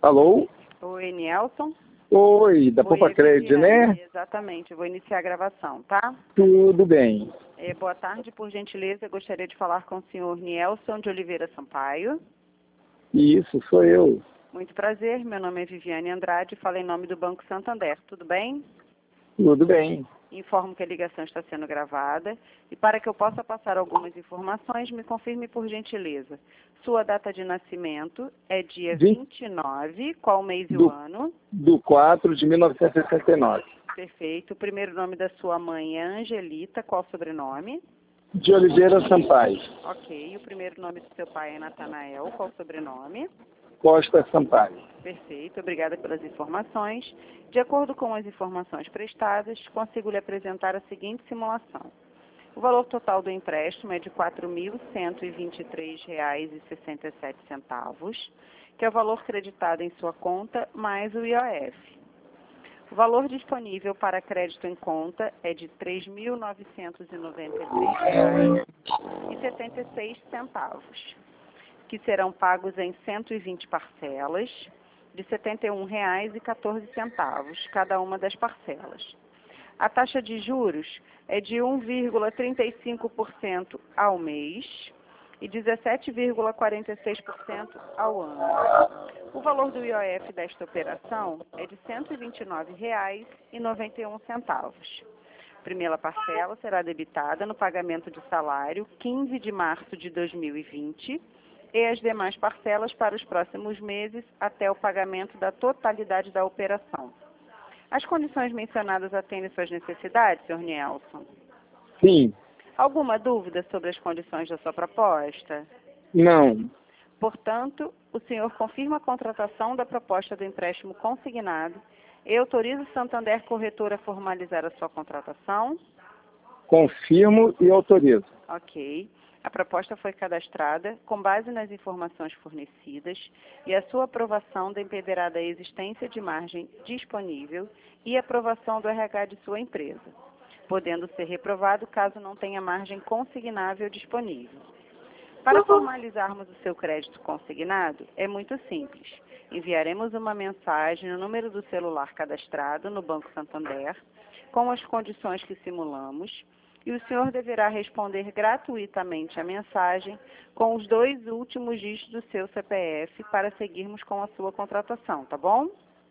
Alô? Oi, Nelson. Oi, da Oi, Poupa Crédito, né? Exatamente, eu vou iniciar a gravação, tá? Tudo bem. Boa tarde, por gentileza, eu gostaria de falar com o senhor Nelson de Oliveira Sampaio. Isso, sou eu. Muito prazer, meu nome é Viviane Andrade, falo em nome do Banco Santander, tudo bem? Tudo bem. Informo que a ligação está sendo gravada e para que eu possa passar algumas informações, me confirme por gentileza. Sua data de nascimento é dia 29, qual mês e o ano? Do 4 de 1969. Perfeito. O primeiro nome da sua mãe é Angelita, qual sobrenome? De Oliveira Sampaio. Ok. O primeiro nome do seu pai é Natanael, qual sobrenome? Costa Sampaio. Perfeito. Obrigada pelas informações. De acordo com as informações prestadas, consigo lhe apresentar a seguinte simulação. O valor total do empréstimo é de R$ 4.123,67, que é o valor creditado em sua conta mais o IOF. O valor disponível para crédito em conta é de R$ 3.993,76, que serão pagos em 120 parcelas de R$ 71,14, cada uma das parcelas. A taxa de juros é de 1,35% ao mês e 17,46% ao ano. O valor do IOF desta operação é de R$ 129,91. Primeira parcela será debitada no pagamento de salário 15 de março de 2020 e as demais parcelas para os próximos meses até o pagamento da totalidade da operação. As condições mencionadas atendem suas necessidades, Sr. Nelson? Sim. Alguma dúvida sobre as condições da sua proposta? Não. Portanto, o senhor confirma a contratação da proposta do empréstimo consignado e autoriza o Santander Corretora a formalizar a sua contratação? Confirmo e autorizo. Ok. A proposta foi cadastrada com base nas informações fornecidas e a sua aprovação dependerá da existência de margem disponível e aprovação do RH de sua empresa, podendo ser reprovado caso não tenha margem consignável disponível. Para formalizarmos o seu crédito consignado, é muito simples. Enviaremos uma mensagem no número do celular cadastrado no Banco Santander, com as condições que simulamos, e o senhor deverá responder gratuitamente a mensagem com os 2 últimos dígitos do seu CPF para seguirmos com a sua contratação, tá bom?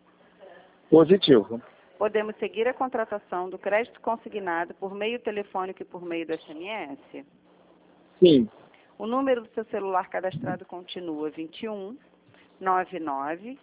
Positivo. Podemos seguir a contratação do crédito consignado por meio telefônico e por meio do SMS? Sim. O número do seu celular cadastrado continua 21 99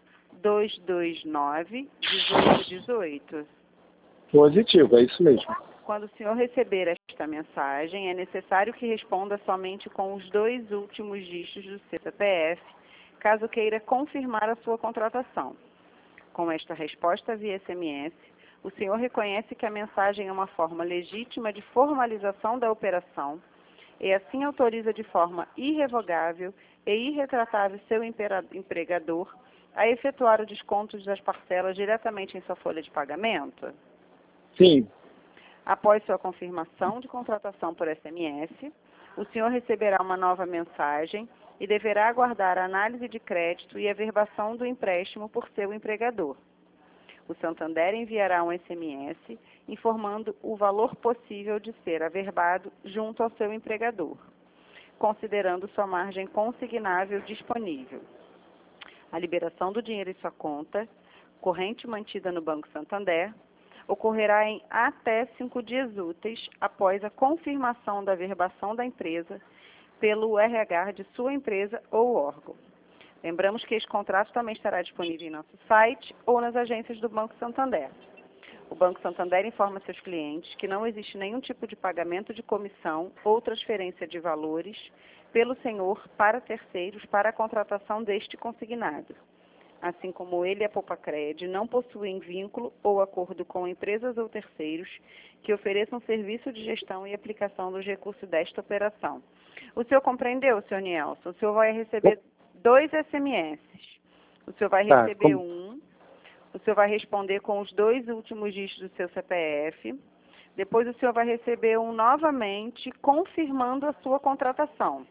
229 1818. Positivo, é isso mesmo. Quando o senhor receber esta mensagem, é necessário que responda somente com os 2 últimos dígitos do seu CPF, caso queira confirmar a sua contratação. Com esta resposta via SMS, o senhor reconhece que a mensagem é uma forma legítima de formalização da operação e assim autoriza de forma irrevogável e irretratável seu empregador a efetuar o desconto das parcelas diretamente em sua folha de pagamento? Sim. Após sua confirmação de contratação por SMS, o senhor receberá uma nova mensagem e deverá aguardar a análise de crédito e a averbação do empréstimo por seu empregador. O Santander enviará um SMS informando o valor possível de ser averbado junto ao seu empregador, considerando sua margem consignável disponível. A liberação do dinheiro em sua conta, corrente mantida no Banco Santander, ocorrerá em até 5 dias úteis após a confirmação da averbação da empresa pelo RH de sua empresa ou órgão. Lembramos que este contrato também estará disponível em nosso site ou nas agências do Banco Santander. O Banco Santander informa seus clientes que não existe nenhum tipo de pagamento de comissão ou transferência de valores pelo senhor para terceiros para a contratação deste consignado. Assim como ele e a Poupa Crédito não possuem vínculo ou acordo com empresas ou terceiros que ofereçam serviço de gestão e aplicação dos recursos desta operação. O senhor compreendeu, senhor Nelson? O senhor vai receber 2 SMS. O senhor vai receber um, o senhor vai responder com os 2 últimos dígitos do seu CPF. Depois o senhor vai receber um novamente confirmando a sua contratação.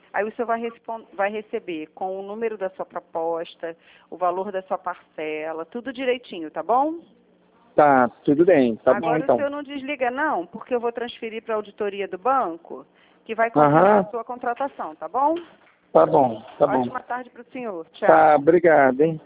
Aí o senhor vai receber com o número da sua proposta, o valor da sua parcela, tudo direitinho, tá bom? Tá, tudo bem. Tá bom, Agora o então. senhor não desliga não, porque eu vou transferir para a auditoria do banco, que vai confirmar a sua contratação, tá bom? Tá bom, tá bom. Ótima tarde para o senhor. Tchau. Tá, obrigado, hein?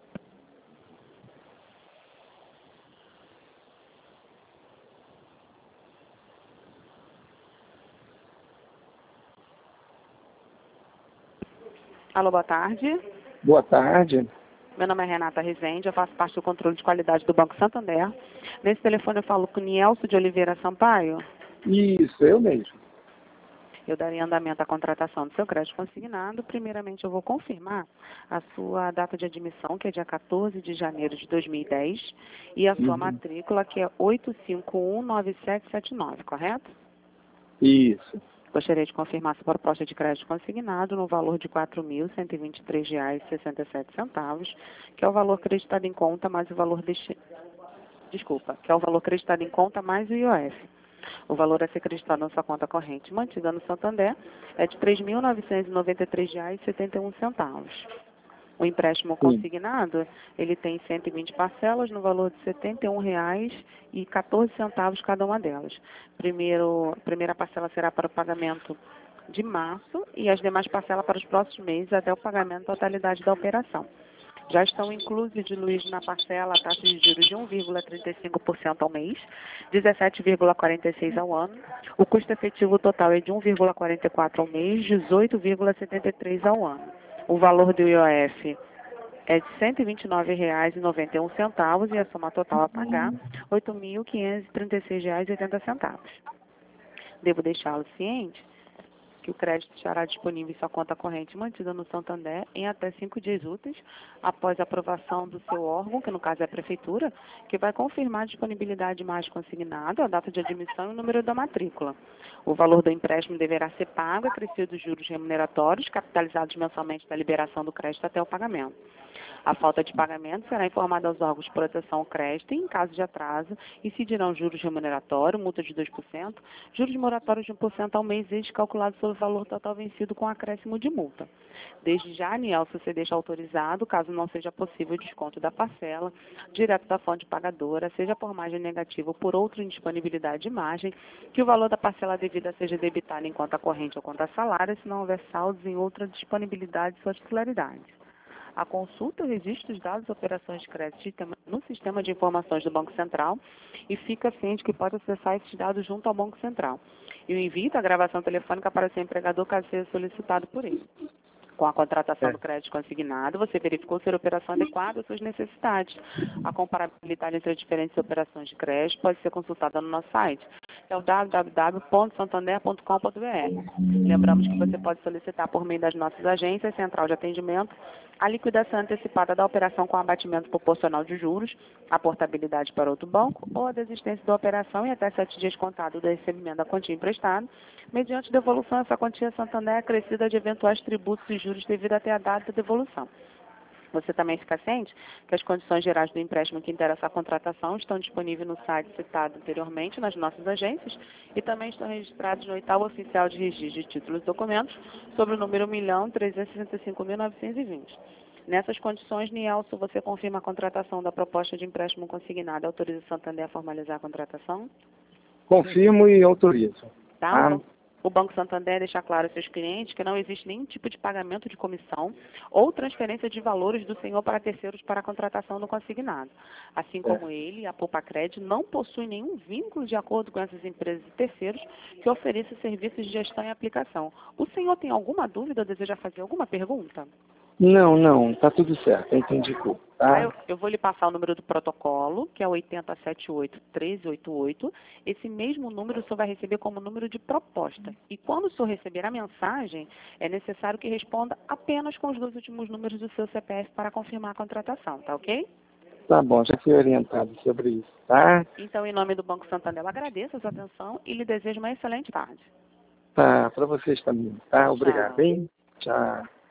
Alô, boa tarde. Boa tarde. Meu nome é Renata Rezende, eu faço parte do controle de qualidade do Banco Santander. Nesse telefone eu falo com o Nielso de Oliveira Sampaio. Isso, eu mesmo. Eu daria andamento à contratação do seu crédito consignado. Primeiramente, eu vou confirmar a sua data de admissão, que é dia 14 de janeiro de 2010, e a sua matrícula, que é 8519779, correto? Isso. Gostaria de confirmar sua proposta de crédito consignado no valor de R$ 4.123,67, que é o valor acreditado em conta mais o valor que é o valor acreditado em conta mais o IOF. O valor a ser acreditado na sua conta corrente mantida no Santander é de R$ 3.993,71. O empréstimo consignado, ele tem 120 parcelas no valor de R$ 71,14 cada uma delas. Primeira parcela será para o pagamento de março e as demais parcelas para os próximos meses até o pagamento da totalidade da operação. Já estão inclusos diluídos na parcela a taxa de juros de 1,35% ao mês, 17,46% ao ano. O custo efetivo total é de 1,44% ao mês, 18,73% ao ano. O valor do IOF é de R$ 129,91 e a soma total a pagar R$ 8.536,80. Devo deixá-lo ciente que o crédito estará disponível em sua conta corrente mantida no Santander em até 5 dias úteis após a aprovação do seu órgão, que no caso é a Prefeitura, que vai confirmar a disponibilidade de mais consignado, a data de admissão e o número da matrícula. O valor do empréstimo deverá ser pago, acrescido dos juros remuneratórios, capitalizados mensalmente da liberação do crédito até o pagamento. A falta de pagamento será informada aos órgãos de proteção ao crédito e, em caso de atraso, incidirão juros remuneratórios, multa de 2%, juros moratórios de 1% ao mês, desde calculado sobre o valor total vencido com acréscimo de multa. Desde já, Nielso, você deixa autorizado, caso não seja possível o desconto da parcela, direto da fonte pagadora, seja por margem negativa ou por outra indisponibilidade de margem, que o valor da parcela devida seja debitado em conta corrente ou conta salário, se não houver saldos em outra disponibilidade de suas titularidades. A consulta e o registro dos dados de operações de crédito no sistema de informações do Banco Central e fica ciente que pode acessar esses dados junto ao Banco Central. E o envio da gravação telefônica para seu empregador caso seja solicitado por ele. Com a contratação do crédito consignado, você verificou ser a operação adequada às suas necessidades. A comparabilidade entre as diferentes operações de crédito pode ser consultada no nosso site, que é o www.santander.com.br. Lembramos que você pode solicitar por meio das nossas agências, central de atendimento, a liquidação antecipada da operação com abatimento proporcional de juros, a portabilidade para outro banco ou a desistência da operação e até 7 dias contado do recebimento da quantia emprestada, mediante devolução essa quantia Santander acrescida de eventuais tributos e juros devido até a data de devolução. Você também fica ciente que as condições gerais do empréstimo que interessa a contratação estão disponíveis no site citado anteriormente nas nossas agências e também estão registrados no 8º Oficial de Registro de Títulos e Documentos sobre o número 1.365.920. Nessas condições, Nielso, você confirma a contratação da proposta de empréstimo consignado e autoriza o Santander a formalizar a contratação? Confirmo e autorizo. Tá? O Banco Santander deixa claro aos seus clientes que não existe nenhum tipo de pagamento de comissão ou transferência de valores do senhor para terceiros para a contratação do consignado. Assim como ele, a Poupa Crédito, não possui nenhum vínculo de acordo com essas empresas e terceiros que ofereçam serviços de gestão e aplicação. O senhor tem alguma dúvida ou deseja fazer alguma pergunta? Não, tá tudo certo, entendi tudo, tá? Eu vou lhe passar o número do protocolo, que é 8078-1388. Esse mesmo número o senhor vai receber como número de proposta. E quando o senhor receber a mensagem, é necessário que responda apenas com os 2 últimos números do seu CPF para confirmar a contratação, tá ok? Tá bom, já fui orientado sobre isso, tá? Então, em nome do Banco Santander, eu agradeço a sua atenção e lhe desejo uma excelente tarde. Tá, para vocês também, tá? Obrigado, Tchau. hein? Tchau.